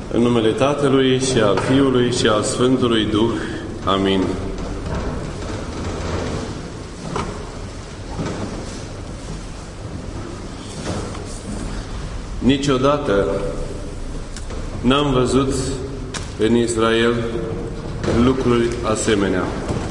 În numele Tatălui și al Fiului și al Sfântului Duh. Amin. Niciodată n-am văzut în Israel lucruri asemenea.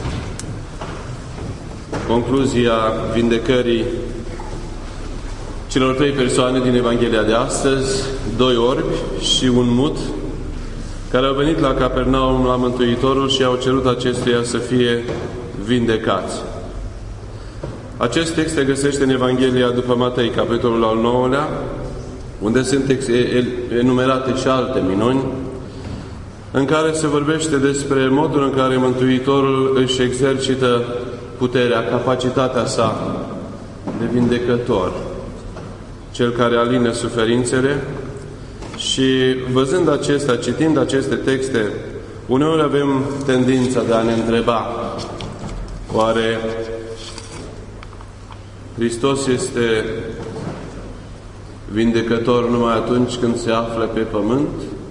Concluzia vindecării celor 3 persoane din Evanghelia de astăzi, 2 orbi și un mut, care au venit la Capernaum la Mântuitorul și au cerut acestuia să fie vindecați. Acest text se găsește în Evanghelia după Matei, capitolul al 9-lea, unde sunt enumerate și alte minuni, în care se vorbește despre modul în care Mântuitorul își exercită puterea, capacitatea sa de vindecător, cel care alină suferințele. Și văzând acestea, citind aceste texte, uneori avem tendința de a ne întreba: oare Hristos este vindecător numai atunci când se află pe pământ?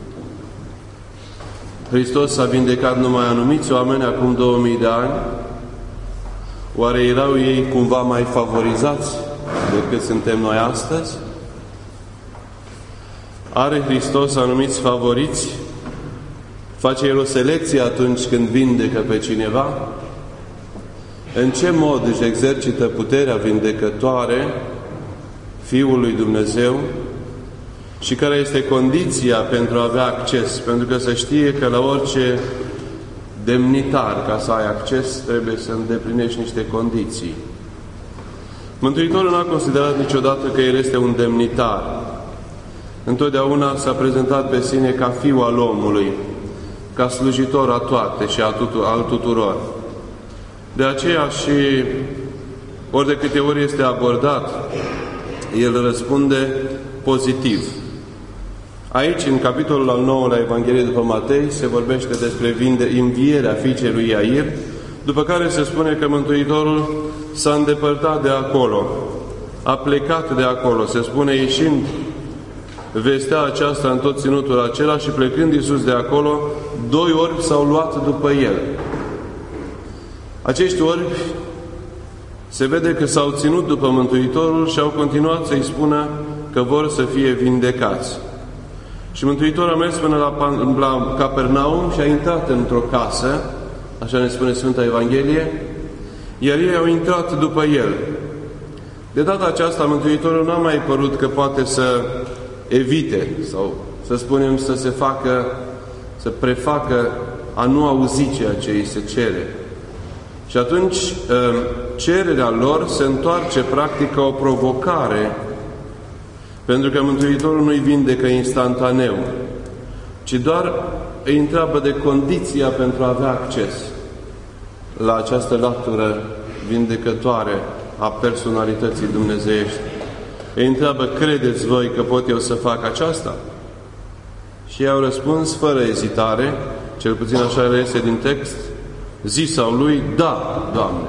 Hristos a vindecat numai anumiți oameni acum 2000 de ani? Oare erau ei cumva mai favorizați decât suntem noi astăzi? Are Hristos anumiți favoriți? Face El o selecție atunci când vindecă pe cineva? În ce mod își exercită puterea vindecătoare Fiul lui Dumnezeu? Și care este condiția pentru a avea acces? Pentru că să știe că la orice demnitar, ca să ai acces, trebuie să îndeplinești niște condiții. Mântuitorul n-a considerat niciodată că El este un demnitar. Întotdeauna s-a prezentat pe sine ca Fiul al omului, ca slujitor a toate și al tuturor. De aceea și ori de câte ori este abordat, El răspunde pozitiv. Aici, în capitolul al 9 la Evanghelie după Matei, se vorbește despre învierea fiicei lui Iair, după care se spune că Mântuitorul s-a îndepărtat de acolo, a plecat de acolo, se spune, ieșind vestea aceasta în tot ținutul acela și plecând Iisus de acolo, 2 orbi s-au luat după El. Acești orbi se vede că s-au ținut după Mântuitorul și au continuat să-i spună că vor să fie vindecați. Și Mântuitorul a mers până la Capernaum și a intrat într-o casă, așa ne spune Sfânta Evanghelie, iar ei au intrat după El. De data aceasta, Mântuitorul n-a mai părut că poate să evite sau, să spunem, să prefacă a nu auzi ceea ce îi se cere. Și atunci cererea lor se întoarce practic ca o provocare, pentru că Mântuitorul nu-i vindecă instantaneu, ci doar îi întreabă de condiția pentru a avea acces la această latură vindecătoare a personalității dumnezeiești. Îi întreabă: credeți voi că pot eu să fac aceasta? Și ei au răspuns fără ezitare, cel puțin așa reiese din text, zisau lui: da, Doamne.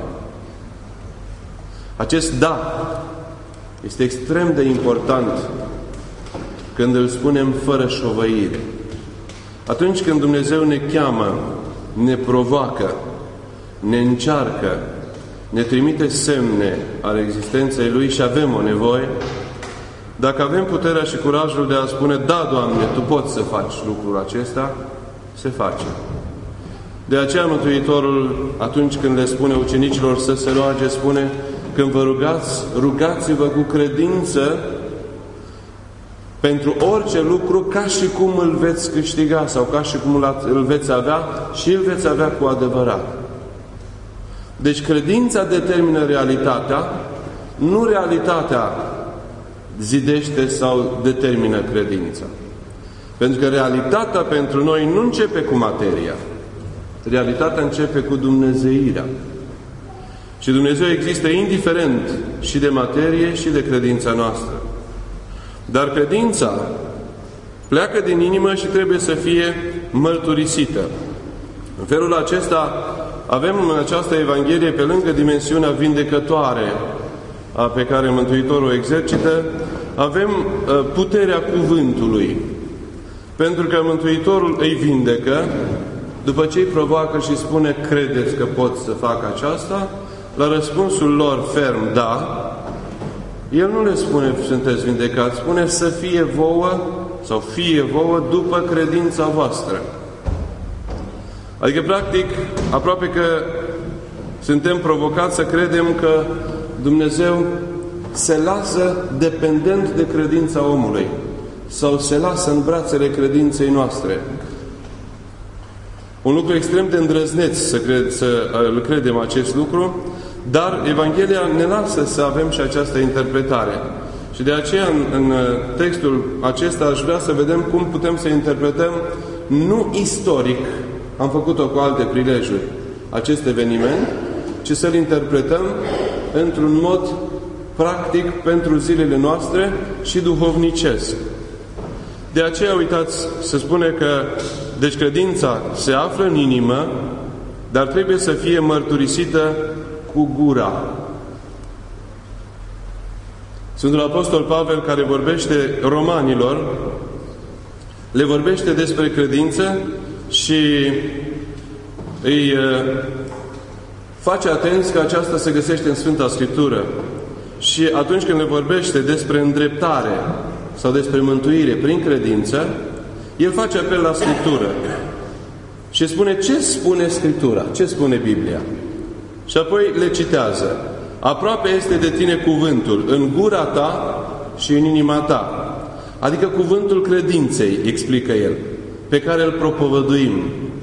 Acest da este extrem de important când îl spunem fără șovăire. Atunci când Dumnezeu ne cheamă, ne provoacă, ne încearcă, ne trimite semne ale existenței Lui și avem o nevoie, dacă avem puterea și curajul de a spune: da, Doamne, Tu poți să faci lucrul acesta, se face. De aceea Mântuitorul, atunci când le spune ucenicilor să se roage, spune: când vă rugați, rugați-vă cu credință pentru orice lucru, ca și cum îl veți câștiga sau ca și cum îl veți avea, și îl veți avea cu adevărat. Deci credința determină realitatea, nu realitatea zidește sau determină credința. Pentru că realitatea pentru noi nu începe cu materia. Realitatea începe cu dumnezeirea. Și Dumnezeu există indiferent și de materie și de credința noastră. Dar credința pleacă din inimă și trebuie să fie mărturisită. În felul acesta avem în această Evanghelie, pe lângă dimensiunea vindecătoare pe care Mântuitorul o exercită, avem puterea cuvântului. Pentru că Mântuitorul îi vindecă, după ce îi provoacă și spune, credeți că pot să fac aceasta? La răspunsul lor ferm, da, El nu le spune, sunteți vindecați, spune să fie vouă, sau fie vouă, după credința voastră. Adică, practic, aproape că suntem provocați să credem că Dumnezeu se lasă dependent de credința omului sau se lasă în brațele credinței noastre. Un lucru extrem de îndrăzneț să credem acest lucru, dar Evanghelia ne lasă să avem și această interpretare. Și de aceea în textul acesta aș vrea să vedem cum putem să interpretăm, nu istoric, am făcut-o cu alte prilejuri, acest eveniment, ci să-l interpretăm într-un mod practic pentru zilele noastre și duhovnicesc. De aceea, uitați, se spune că deci credința se află în inimă, dar trebuie să fie mărturisită cu gura. Sfântul Apostol Pavel, care vorbește romanilor, le vorbește despre credință și îi face atenți că aceasta se găsește în Sfânta Scriptură. Și atunci când le vorbește despre îndreptare sau despre mântuire prin credință, el face apel la Scriptură. Și spune, ce spune Scriptura? Ce spune Biblia? Și apoi le citează. Aproape este de tine cuvântul, în gura ta și în inima ta. Adică cuvântul credinței, explică el, pe care îl propovăduim.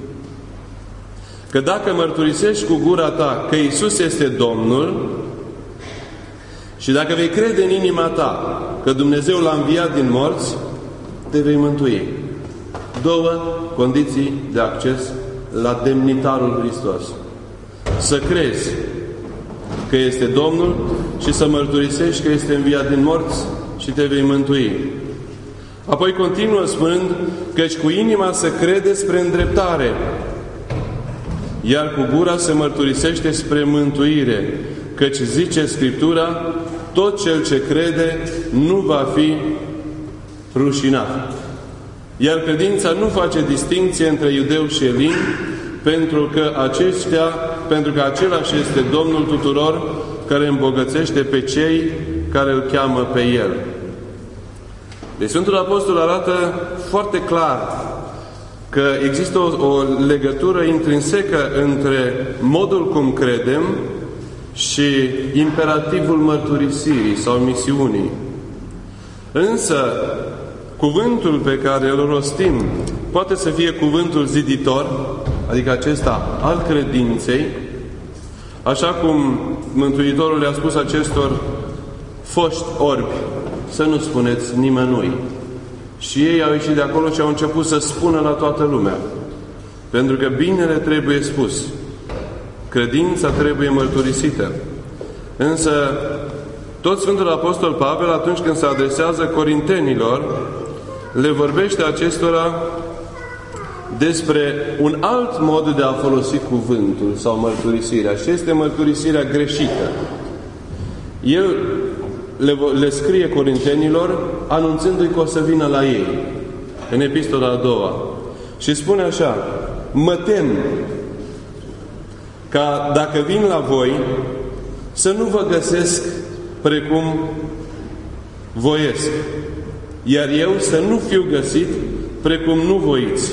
Că dacă mărturisești cu gura ta că Iisus este Domnul și dacă vei crede în inima ta că Dumnezeu l-a înviat din morți, te vei mântui. Două condiții de acces la demnitarul Hristos. Să crezi că este Domnul și să mărturisești că este înviat din morți și te vei mântui. Apoi continuă spunând, căci cu inima se crede spre îndreptare, iar cu gura se mărturisește spre mântuire, căci zice Scriptura, tot cel ce crede nu va fi rușinat. Iar credința nu face distinție între iudeu și elin, pentru că același este Domnul tuturor, care îmbogățește pe cei care îl cheamă pe El. Deci Sfântul Apostol arată foarte clar că există o legătură intrinsecă între modul cum credem și imperativul mărturisirii sau misiunii. Însă, cuvântul pe care îl rostim poate să fie cuvântul ziditor, adică acesta al credinței, așa cum Mântuitorul le-a spus acestor foști orbi, să nu spuneți nimănui. Și ei au ieșit de acolo și au început să spună la toată lumea. Pentru că binele trebuie spus. Credința trebuie mărturisită. Însă, tot Sfântul Apostol Pavel, atunci când se adresează corintenilor, le vorbește acestora despre un alt mod de a folosi cuvântul sau mărturisirea. Și este mărturisirea greșită. El le scrie corintenilor anunțându-i că o să vină la ei în epistola a doua. Și spune așa, mă tem ca dacă vin la voi să nu vă găsesc precum voiesc, iar eu să nu fiu găsit precum nu voiți.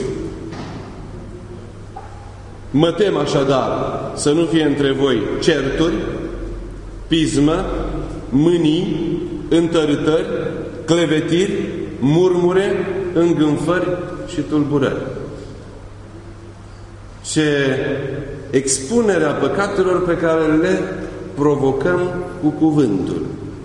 Mă tem așadar să nu fie între voi certuri, pismă, mânii, întărâtări, clevetiri, murmure, îngânfări și tulburări. Ce expunerea păcatelor pe care le provocăm cu cuvântul.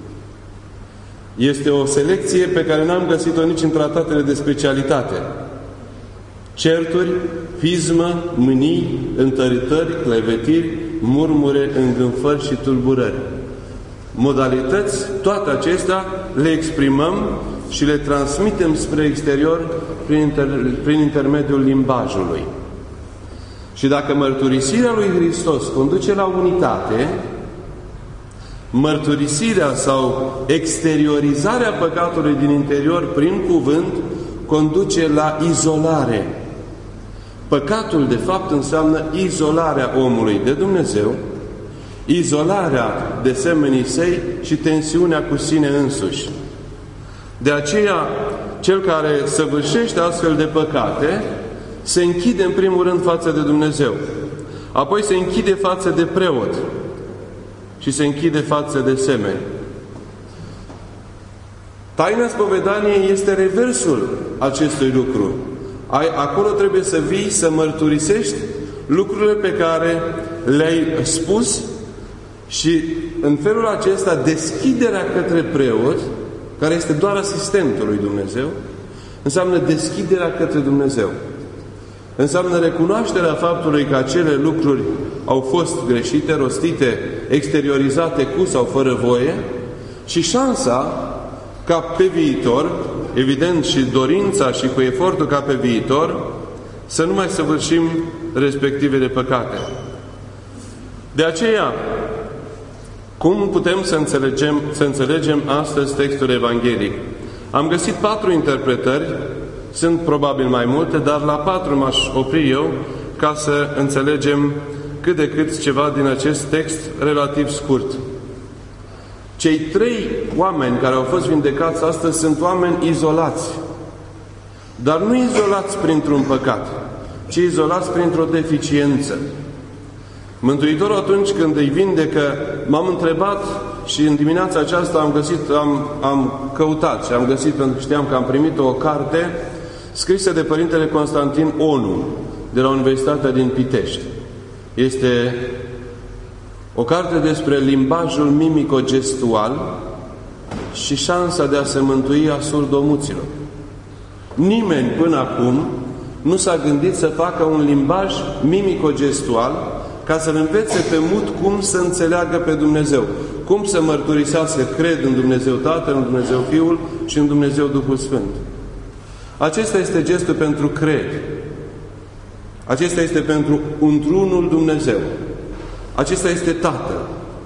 Este o selecție pe care n-am găsit-o nici în tratatele de specialitate. Certuri, pismă, mânii, întărâtări, clevetiri, murmure, îngânfări și tulburări. Modalități, toate acestea le exprimăm și le transmitem spre exterior prin intermediul limbajului. Și dacă mărturisirea lui Hristos conduce la unitate, mărturisirea sau exteriorizarea păcatului din interior prin cuvânt conduce la izolare. Păcatul, de fapt, înseamnă izolarea omului de Dumnezeu, izolarea de semenii săi și tensiunea cu sine însuși. De aceea, cel care săvârșește astfel de păcate se închide în primul rând față de Dumnezeu, apoi se închide față de preot și se închide față de semeni. Taina spovedaniei este reversul acestui lucru. Acolo trebuie să vii să mărturisești lucrurile pe care le-ai spus și în felul acesta deschiderea către preot, care este doar asistentul lui Dumnezeu, înseamnă deschiderea către Dumnezeu. Înseamnă recunoașterea faptului că acele lucruri au fost greșite, rostite, exteriorizate cu sau fără voie și șansa ca pe viitor, evident și dorința și cu efortul ca pe viitor, să nu mai săvârșim respectivele păcate. De aceea, cum putem să înțelegem astăzi textul evanghelic? Am găsit 4 interpretări, sunt probabil mai multe, dar la 4 m-aș opri eu ca să înțelegem cât de cât ceva din acest text relativ scurt. Cei 3 oameni care au fost vindecați astăzi sunt oameni izolați, dar nu izolați printr-un păcat, ci izolați printr-o deficiență. Mântuitorul, atunci când îi vindecă, m-am întrebat și în dimineața aceasta am căutat și am găsit, pentru că știam că am primit o carte scrisă de Părintele Constantin Onu, de la Universitatea din Pitești. Este o carte despre limbajul mimico-gestual și șansa de a se mântui a surdomuților. Nimeni până acum nu s-a gândit să facă un limbaj mimico-gestual ca să-l învețe pe mut cum să înțeleagă pe Dumnezeu, cum să mărturisească, cred în Dumnezeu Tatăl, în Dumnezeu Fiul și în Dumnezeu Duhul Sfânt. Acesta este gestul pentru cred. Acesta este pentru într-unul Dumnezeu. Acesta este Tatăl.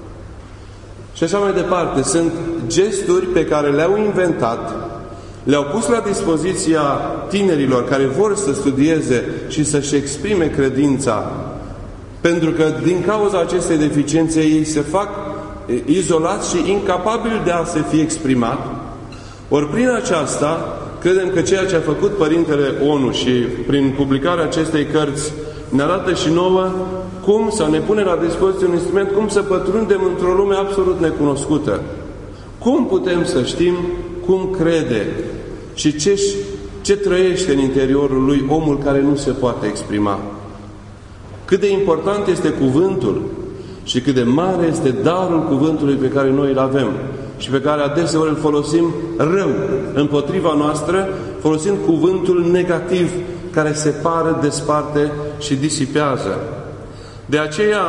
Și așa mai departe. Sunt gesturi pe care le-au inventat, le-au pus la dispoziția tinerilor care vor să studieze și să-și exprime credința, pentru că din cauza acestei deficiențe ei se fac izolați și incapabili de a se fi exprimat. Ori prin aceasta, credem că ceea ce a făcut Părintele Onu și prin publicarea acestei cărți ne arată și nouă cum să ne pune la dispoziție un instrument, cum să pătrundem într-o lume absolut necunoscută. Cum putem să știm cum crede și ce trăiește în interiorul lui omul care nu se poate exprima. Cât de important este cuvântul și cât de mare este darul cuvântului pe care noi îl avem și pe care adeseori îl folosim rău împotriva noastră, folosind cuvântul negativ care separă, desparte și disipează. De aceea,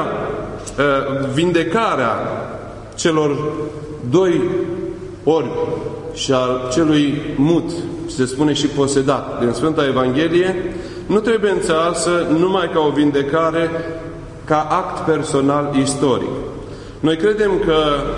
vindecarea celor 2 orbi și al celui mut, se spune și posedat, din Sfânta Evanghelie, nu trebuie înțeleasă numai ca o vindecare, ca act personal istoric. Noi credem că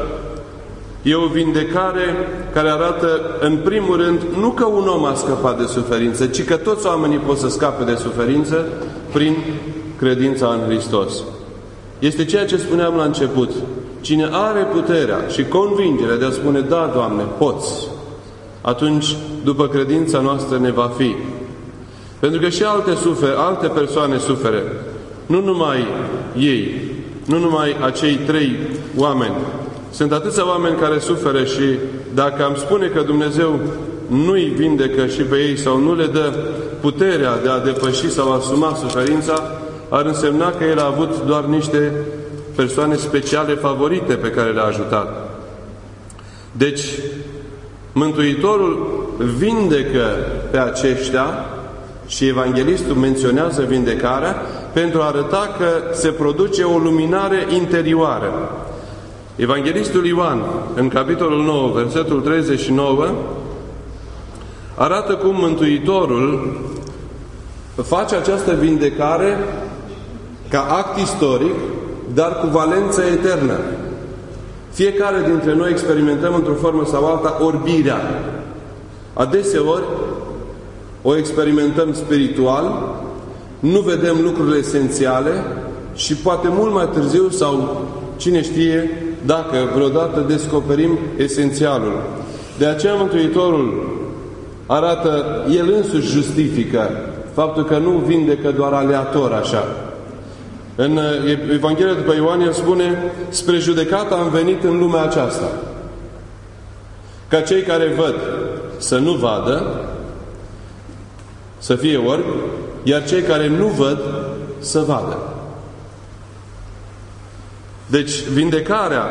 e o vindecare care arată, în primul rând, nu că un om a scăpat de suferință, ci că toți oamenii pot să scape de suferință prin credința în Hristos. Este ceea ce spuneam la început. Cine are puterea și convingerea de a spune, da, Doamne, poți, atunci, după credința noastră, ne va fi. Pentru că și alte persoane suferă. Nu numai ei, nu numai acei 3 oameni. Sunt atâția oameni care suferă și dacă am spune că Dumnezeu nu-i vindecă și pe ei sau nu le dă puterea de a depăși sau asuma suferința, ar însemna că El a avut doar niște persoane speciale favorite pe care le-a ajutat. Deci, Mântuitorul vindecă pe aceștia și Evanghelistul menționează vindecarea pentru a arăta că se produce o luminare interioară. Evanghelistul Ioan, în capitolul 9, versetul 39, arată cum Mântuitorul face această vindecare ca act istoric, dar cu valență eternă. Fiecare dintre noi experimentăm într-o formă sau alta orbirea. Adeseori, o experimentăm spiritual, nu vedem lucrurile esențiale și poate mult mai târziu sau cine știe dacă vreodată descoperim esențialul. De aceea Mântuitorul arată, El însuși justifică faptul că nu vindecă doar aleator așa. În Evanghelia după Ioan El spune: spre judecată am venit în lumea aceasta, ca cei care văd să nu vadă, să fie orbi, iar cei care nu văd să vadă. Deci, vindecarea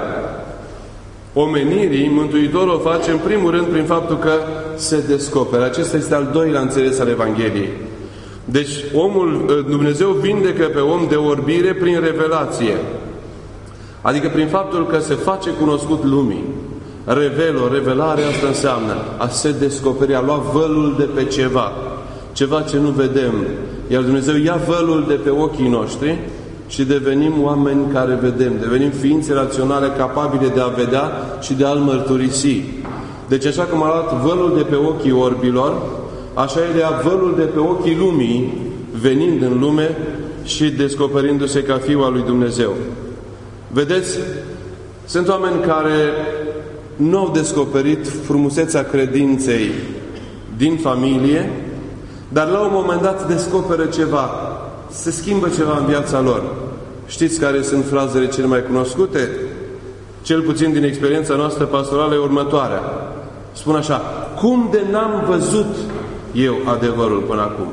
omenirii, Mântuitorul o face în primul rând prin faptul că se descoperă. Acesta este al doilea înțeles al Evangheliei. Deci, Dumnezeu vindecă pe om de orbire prin revelație. Adică prin faptul că se face cunoscut lumii. Revelare, asta înseamnă a se descoperi, a lua vălul de pe ceva. Ceva ce nu vedem. Iar Dumnezeu ia vălul de pe ochii noștri și devenim oameni care vedem. Devenim ființe raționale capabile de a vedea și de a-L mărturisi. Deci așa cum a luat vălul de pe ochii orbilor, așa el ia vălul de pe ochii lumii, venind în lume și descoperindu-se ca Fiul al lui Dumnezeu. Vedeți, sunt oameni care nu au descoperit frumusețea credinței din familie, dar la un moment dat descoperă ceva, se schimbă ceva în viața lor. Știți care sunt frazele cele mai cunoscute? Cel puțin din experiența noastră pastorală e următoarea. Spun așa: cum de n-am văzut eu adevărul până acum?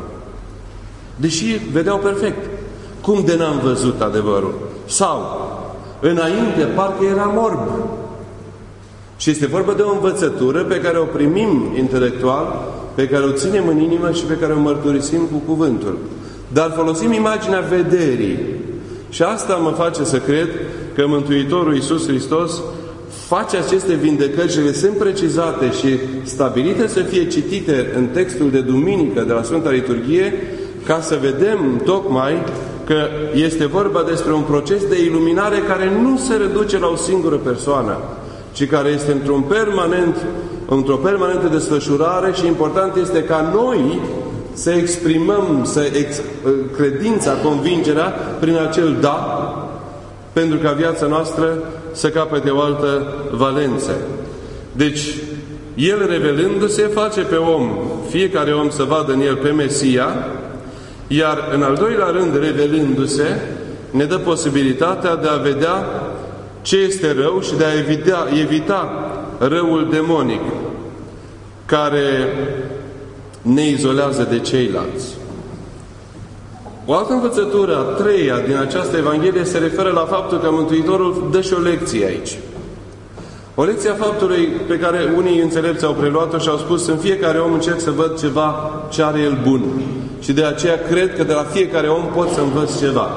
Deși vedeau perfect. Cum de n-am văzut adevărul? Sau, înainte parcă eram orb. Și este vorba de o învățătură pe care o primim intelectual, pe care o ținem în inimă și pe care o mărturisim cu cuvântul. Dar folosim imaginea vederii. Și asta mă face să cred că Mântuitorul Iisus Hristos face aceste vindecări și le sunt precizate și stabilite să fie citite în textul de duminică de la Sfânta Liturghie, ca să vedem tocmai că este vorba despre un proces de iluminare care nu se reduce la o singură persoană, ci care este într-o permanentă desfășurare și important este ca noi să exprimăm credința, convingerea prin acel da, pentru ca viața noastră să capete o altă valență. Deci, El revelându-se face pe om, fiecare om să vadă în El pe Mesia, iar în al doilea rând, revelându-se, ne dă posibilitatea de a vedea ce este rău și de a evita răul demonic, care ne izolează de ceilalți. O altă învățătură, a treia din această Evanghelie, se referă la faptul că Mântuitorul dă și o lecție aici. O lecție a faptului pe care unii înțelepți au preluat-o și au spus: în fiecare om încerc să văd ceva ce are el bun. Și de aceea cred că de la fiecare om pot să învăț ceva.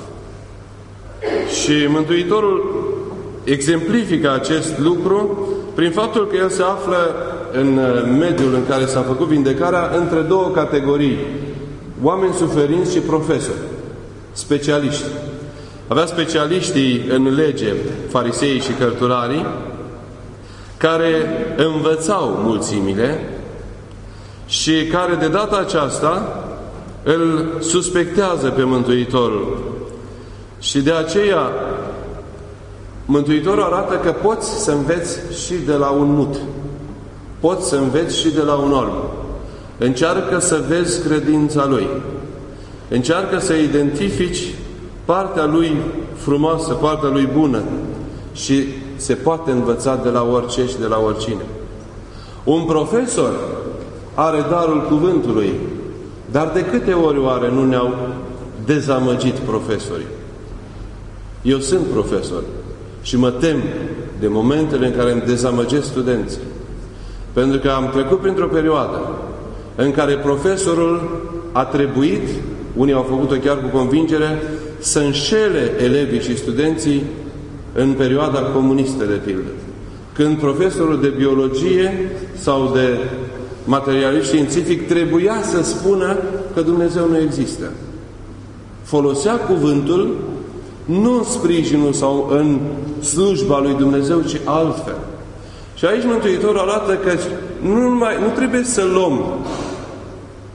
Și Mântuitorul exemplifică acest lucru prin faptul că El se află în mediul în care s-a făcut vindecarea între două categorii: oameni suferinți și profesori, specialiști. Avea specialiștii în lege, fariseii și cărturarii, care învățau mulțimile și care de data aceasta îl suspectează pe Mântuitorul. Și de aceea Mântuitorul arată că poți să înveți și de la un mut. Poți să înveți și de la un orb. Încearcă să vezi credința lui. Încearcă să identifici partea lui frumoasă, partea lui bună. Și se poate învăța de la orice și de la oricine. Un profesor are darul cuvântului, dar de câte ori oare nu ne-au dezamăgit profesorii? Eu sunt profesor și mă tem de momentele în care îmi dezamăgesc studenții. Pentru că am trecut printr-o perioadă în care profesorul a trebuit, unii au făcut-o chiar cu convingere, să înșele elevii și studenții în perioada comunistă, de pildă. Când profesorul de biologie sau de materialist științific trebuia să spună că Dumnezeu nu există. Folosea cuvântul nu în sprijinul sau în slujba lui Dumnezeu, ci altfel. Și aici Mântuitorul arată că nu trebuie să luăm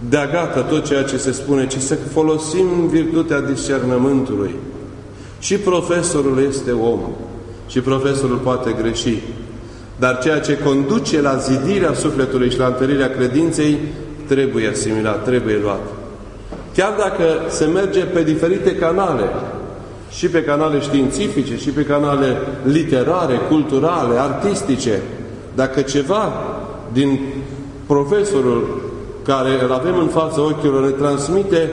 dea gata tot ceea ce se spune, ci să folosim virtutea discernământului. Și profesorul este om. Și profesorul poate greși. Dar ceea ce conduce la zidirea sufletului și la întărirea credinței trebuie asimilat, trebuie luat. Chiar dacă se merge pe diferite canale, și pe canale științifice, și pe canale literare, culturale, artistice, dacă ceva din profesorul care îl avem în fața ochilor ne transmite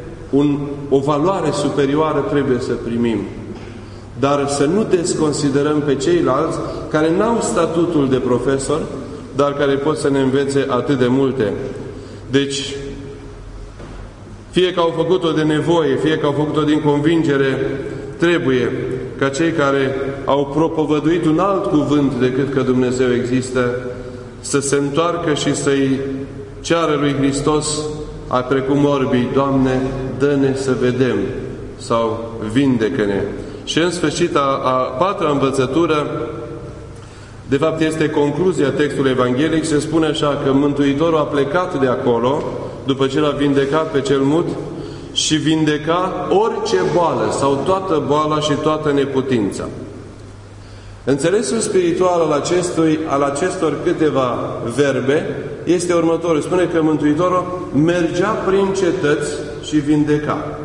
o valoare superioară, trebuie să primim. Dar să nu desconsiderăm pe ceilalți care n-au statutul de profesor, dar care pot să ne învețe atât de multe. Deci, fie că au făcut-o de nevoie, fie că au făcut-o din convingere, trebuie ca cei care au propovăduit un alt cuvânt decât că Dumnezeu există, să se întoarcă și să-i ceară lui Hristos, precum orbii, Doamne, dă-ne să vedem, sau vindecă-ne. Și în sfârșit, a patra învățătură, de fapt este concluzia textului evanghelic, se spune așa că Mântuitorul a plecat de acolo, după ce l-a vindecat pe cel mut, și vindeca orice boală sau toată boala și toată neputința. Înțelesul spiritual al acestor câteva verbe este următorul. Spune că Mântuitorul mergea prin cetăți și vindeca.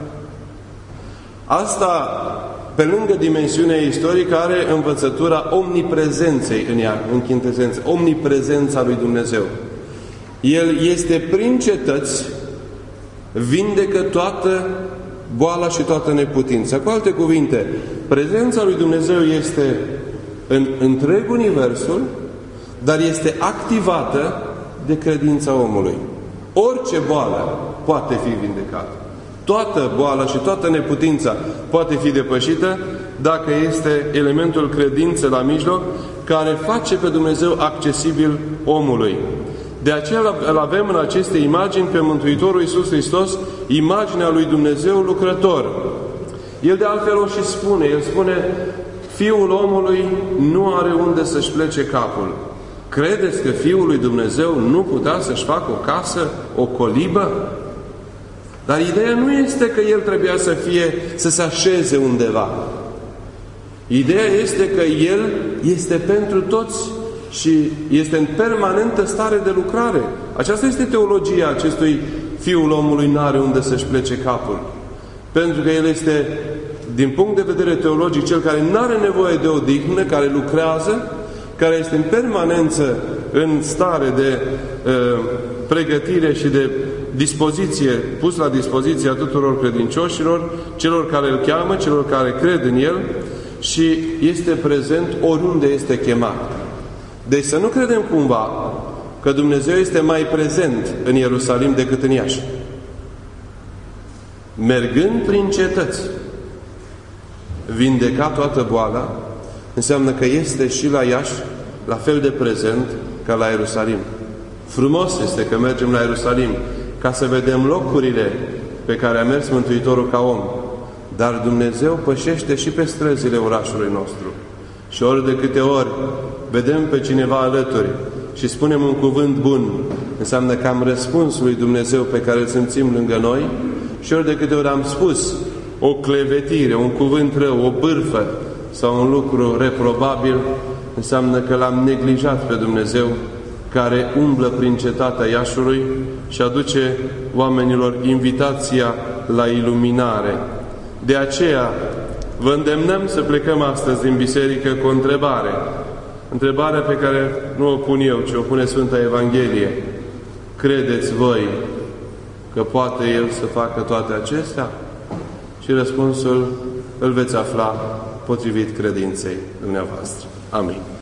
Asta, pe lângă dimensiunea istorică, are învățătura omniprezenței în ea, în chintesență, omniprezența lui Dumnezeu. El este prin cetăți, vindecă toată boala și toată neputința. Cu alte cuvinte, prezența lui Dumnezeu este în întreg universul, dar este activată de credința omului. Orice boală poate fi vindecată. Toată boala și toată neputința poate fi depășită dacă este elementul credinței la mijloc care face pe Dumnezeu accesibil omului. De aceea îl avem în aceste imagini pe Mântuitorul Iisus Hristos, imaginea lui Dumnezeu lucrător. El de altfel o și spune, el spune, Fiul omului nu are unde să-și plece capul. Credeți că Fiul lui Dumnezeu nu putea să-și facă o casă, o colibă? Dar ideea nu este că El trebuia să se așeze undeva. Ideea este că El este pentru toți și este în permanentă stare de lucrare. Aceasta este teologia acestui Fiul omului n-are unde să-și plece capul. Pentru că El este, din punct de vedere teologic, Cel care n-are nevoie de odihnă, care lucrează, care este în permanență în stare de pregătire și de dispoziție, pus la dispoziția tuturor credincioșilor, celor care îl cheamă, celor care cred în El și este prezent oriunde este chemat. Deci să nu credem cumva că Dumnezeu este mai prezent în Ierusalim decât în Iași. Mergând prin cetăți, vindeca toată boala, înseamnă că este și la Iași la fel de prezent ca la Ierusalim. Frumos este că mergem la Ierusalim ca să vedem locurile pe care a mers Mântuitorul ca om. Dar Dumnezeu pășește și pe străzile orașului nostru. Și ori de câte ori vedem pe cineva alături și spunem un cuvânt bun, înseamnă că am răspuns lui Dumnezeu pe care îl simțim lângă noi, și ori de câte ori am spus o clevetire, un cuvânt rău, o bârfă sau un lucru reprobabil, înseamnă că l-am neglijat pe Dumnezeu care umblă prin cetatea Iașului și aduce oamenilor invitația la iluminare. De aceea vă îndemnăm să plecăm astăzi din biserică cu o întrebare. Întrebarea pe care nu o pun eu, ci o pune Sfânta Evanghelie. Credeți voi că poate El să facă toate acestea? Și răspunsul îl veți afla potrivit credinței dumneavoastră. Amin.